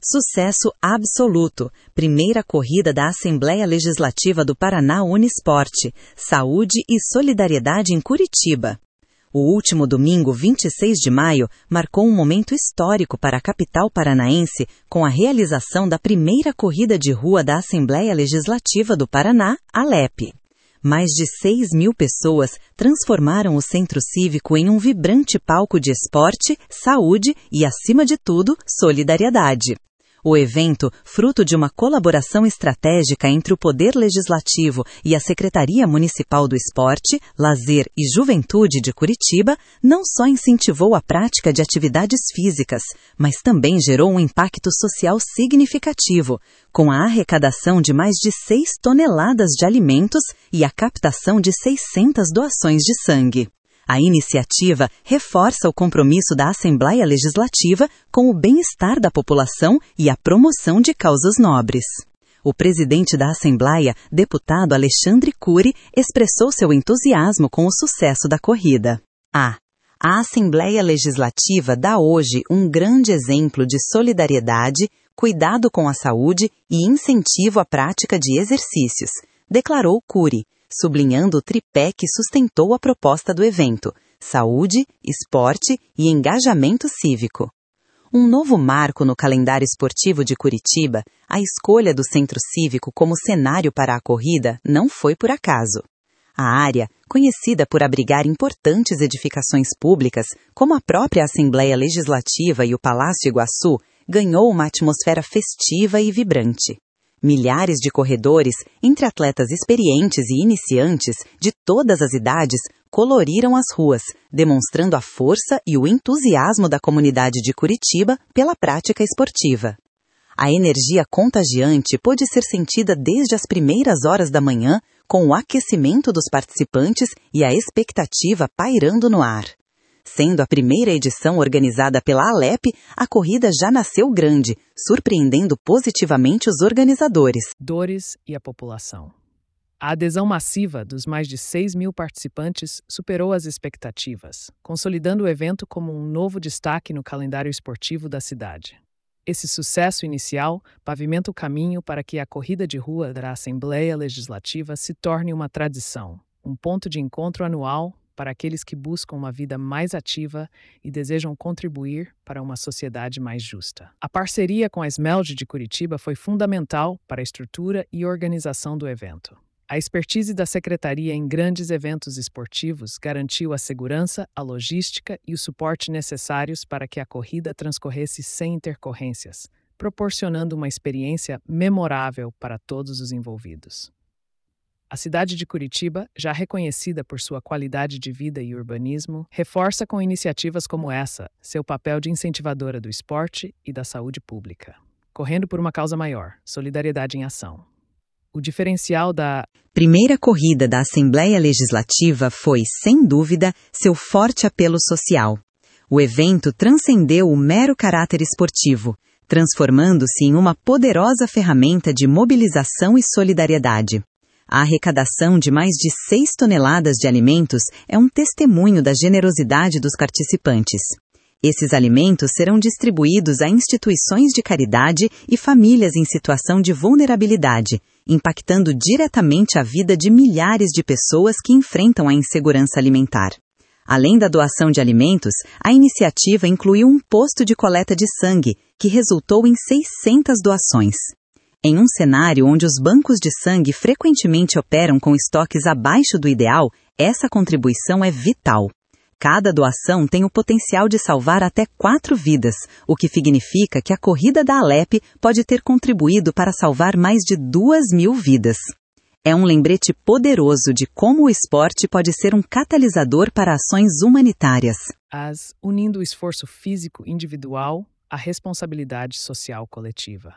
Sucesso absoluto. Primeira corrida da Assembleia Legislativa do Paraná Unisporte. Saúde e solidariedade em Curitiba. O último domingo, 26 de maio, marcou um momento histórico para a capital paranaense com a realização da primeira corrida de rua da Assembleia Legislativa do Paraná, ALEP. Mais de 6.000 pessoas transformaram o centro cívico em um vibrante palco de esporte, saúde e, acima de tudo, solidariedade. O evento, fruto de uma colaboração estratégica entre o Poder Legislativo e a Secretaria Municipal do Esporte, Lazer e Juventude de Curitiba, não só incentivou a prática de atividades físicas, mas também gerou um impacto social significativo, com a arrecadação de mais de 6 toneladas de alimentos e a captação de 600 doações de sangue. A iniciativa reforça o compromisso da Assembleia Legislativa com o bem-estar da população e a promoção de causas nobres. O presidente da Assembleia, deputado Alexandre Cury, expressou seu entusiasmo com o sucesso da corrida. A Assembleia Legislativa dá hoje um grande exemplo de solidariedade, cuidado com a saúde e incentivo à prática de exercícios, declarou Cury, sublinhando o tripé que sustentou a proposta do evento: saúde, esporte e engajamento cívico. Um novo marco no calendário esportivo de Curitiba, a escolha do Centro Cívico como cenário para a corrida não foi por acaso. A área, conhecida por abrigar importantes edificações públicas, como a própria Assembleia Legislativa e o Palácio Iguaçu, ganhou uma atmosfera festiva e vibrante. Milhares de corredores, entre atletas experientes e iniciantes, de todas as idades, coloriram as ruas, demonstrando a força e o entusiasmo da comunidade de Curitiba pela prática esportiva. A energia contagiante pôde ser sentida desde as primeiras horas da manhã, com o aquecimento dos participantes e a expectativa pairando no ar. Sendo a primeira edição organizada pela ALEP, a corrida já nasceu grande, surpreendendo positivamente os organizadores. Dores e a população. A adesão massiva dos mais de 6.000 participantes superou as expectativas, consolidando o evento como um novo destaque no calendário esportivo da cidade. Esse sucesso inicial pavimenta o caminho para que a corrida de rua da Assembleia Legislativa se torne uma tradição, um ponto de encontro anual para aqueles que buscam uma vida mais ativa e desejam contribuir para uma sociedade mais justa. A parceria com a SMELD de Curitiba foi fundamental para a estrutura e organização do evento. A expertise da Secretaria em grandes eventos esportivos garantiu a segurança, a logística e o suporte necessários para que a corrida transcorresse sem intercorrências, proporcionando uma experiência memorável para todos os envolvidos. A cidade de Curitiba, já reconhecida por sua qualidade de vida e urbanismo, reforça com iniciativas como essa seu papel de incentivadora do esporte e da saúde pública, correndo por uma causa maior: solidariedade em ação. O diferencial da primeira corrida da Assembleia Legislativa foi, sem dúvida, seu forte apelo social. O evento transcendeu o mero caráter esportivo, transformando-se em uma poderosa ferramenta de mobilização e solidariedade. A arrecadação de mais de 6 toneladas de alimentos é um testemunho da generosidade dos participantes. Esses alimentos serão distribuídos a instituições de caridade e famílias em situação de vulnerabilidade, impactando diretamente a vida de milhares de pessoas que enfrentam a insegurança alimentar. Além da doação de alimentos, a iniciativa incluiu um posto de coleta de sangue, que resultou em 600 doações. Em um cenário onde os bancos de sangue frequentemente operam com estoques abaixo do ideal, essa contribuição é vital. Cada doação tem o potencial de salvar até 4 vidas, o que significa que a corrida da ALEP pode ter contribuído para salvar mais de 2.000 vidas. É um lembrete poderoso de como o esporte pode ser um catalisador para ações humanitárias. Unindo o esforço físico individual à responsabilidade social coletiva.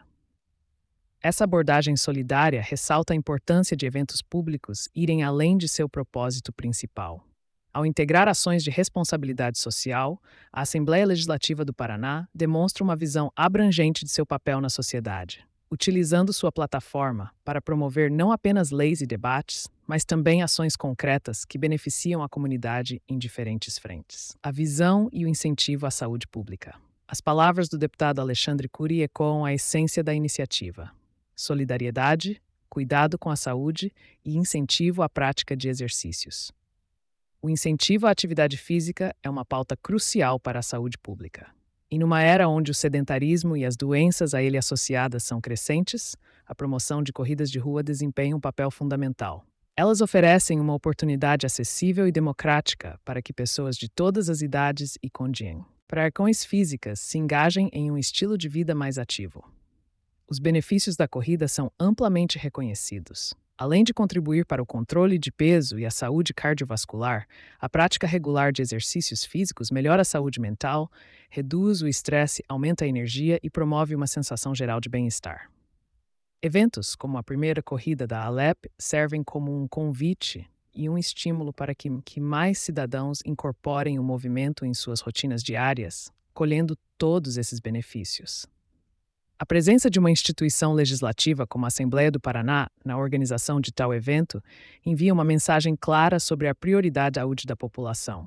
Essa abordagem solidária ressalta a importância de eventos públicos irem além de seu propósito principal. Ao integrar ações de responsabilidade social, a Assembleia Legislativa do Paraná demonstra uma visão abrangente de seu papel na sociedade, utilizando sua plataforma para promover não apenas leis e debates, mas também ações concretas que beneficiam a comunidade em diferentes frentes. A visão e o incentivo à saúde pública. As palavras do deputado Alexandre Cury ecoam a essência da iniciativa: solidariedade, cuidado com a saúde e incentivo à prática de exercícios. O incentivo à atividade física é uma pauta crucial para a saúde pública. E numa era onde o sedentarismo e as doenças a ele associadas são crescentes, a promoção de corridas de rua desempenha um papel fundamental. Elas oferecem uma oportunidade acessível e democrática para que pessoas de todas as idades e condições físicas se engajem em um estilo de vida mais ativo. Os benefícios da corrida são amplamente reconhecidos. Além de contribuir para o controle de peso e a saúde cardiovascular, a prática regular de exercícios físicos melhora a saúde mental, reduz o estresse, aumenta a energia e promove uma sensação geral de bem-estar. Eventos como a primeira corrida da Alep servem como um convite e um estímulo para que mais cidadãos incorporem o movimento em suas rotinas diárias, colhendo todos esses benefícios. A presença de uma instituição legislativa como a Assembleia do Paraná na organização de tal evento envia uma mensagem clara sobre a prioridade da saúde da população.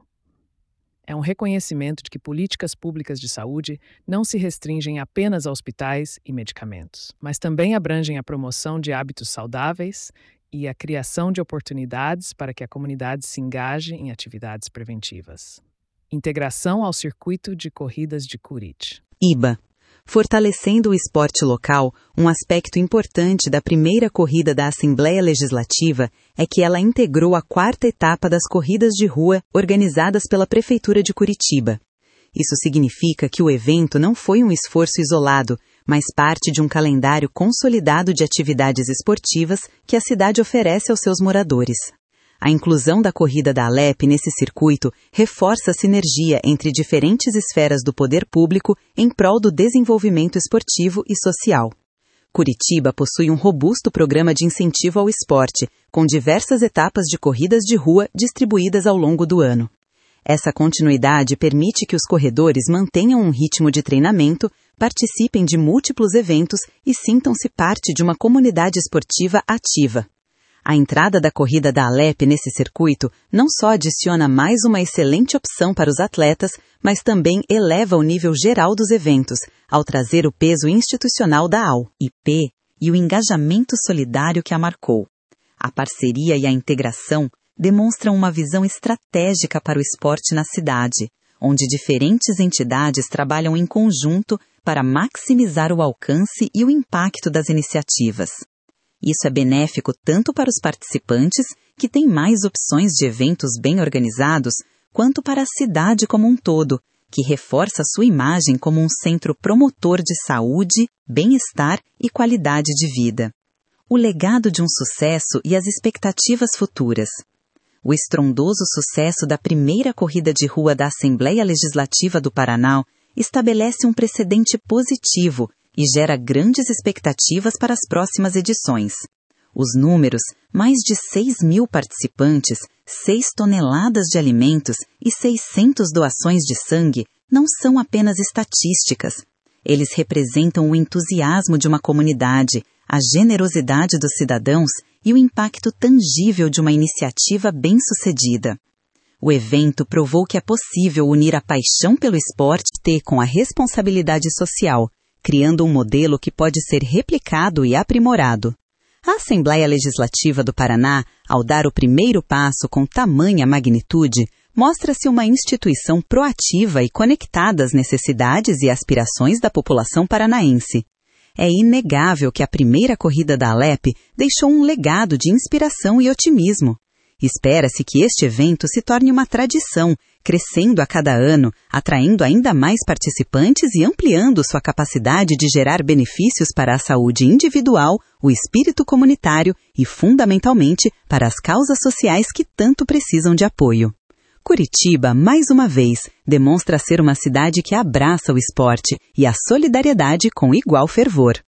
É um reconhecimento de que políticas públicas de saúde não se restringem apenas a hospitais e medicamentos, mas também abrangem a promoção de hábitos saudáveis e a criação de oportunidades para que a comunidade se engaje em atividades preventivas. Integração ao circuito de corridas de Curitiba. IBA. Fortalecendo o esporte local, um aspecto importante da primeira corrida da Assembleia Legislativa é que ela integrou a 4ª etapa das corridas de rua organizadas pela Prefeitura de Curitiba. Isso significa que o evento não foi um esforço isolado, mas parte de um calendário consolidado de atividades esportivas que a cidade oferece aos seus moradores. A inclusão da corrida da Alep nesse circuito reforça a sinergia entre diferentes esferas do poder público em prol do desenvolvimento esportivo e social. Curitiba possui um robusto programa de incentivo ao esporte, com diversas etapas de corridas de rua distribuídas ao longo do ano. Essa continuidade permite que os corredores mantenham um ritmo de treinamento, participem de múltiplos eventos e sintam-se parte de uma comunidade esportiva ativa. A entrada da corrida da Alep nesse circuito não só adiciona mais uma excelente opção para os atletas, mas também eleva o nível geral dos eventos, ao trazer o peso institucional da ALIP e o engajamento solidário que a marcou. A parceria e a integração demonstram uma visão estratégica para o esporte na cidade, onde diferentes entidades trabalham em conjunto para maximizar o alcance e o impacto das iniciativas. Isso é benéfico tanto para os participantes, que têm mais opções de eventos bem organizados, quanto para a cidade como um todo, que reforça sua imagem como um centro promotor de saúde, bem-estar e qualidade de vida. O legado de um sucesso e as expectativas futuras. O estrondoso sucesso da primeira corrida de rua da Assembleia Legislativa do Paraná estabelece um precedente positivo e gera grandes expectativas para as próximas edições. Os números, mais de 6.000 participantes, 6 toneladas de alimentos e 600 doações de sangue, não são apenas estatísticas. Eles representam o entusiasmo de uma comunidade, a generosidade dos cidadãos e o impacto tangível de uma iniciativa bem-sucedida. O evento provou que é possível unir a paixão pelo esporte com a responsabilidade social, criando um modelo que pode ser replicado e aprimorado. A Assembleia Legislativa do Paraná, ao dar o primeiro passo com tamanha magnitude, mostra-se uma instituição proativa e conectada às necessidades e aspirações da população paranaense. É inegável que a primeira corrida da Alep deixou um legado de inspiração e otimismo. Espera-se que este evento se torne uma tradição, crescendo a cada ano, atraindo ainda mais participantes e ampliando sua capacidade de gerar benefícios para a saúde individual, o espírito comunitário e, fundamentalmente, para as causas sociais que tanto precisam de apoio. Curitiba, mais uma vez, demonstra ser uma cidade que abraça o esporte e a solidariedade com igual fervor.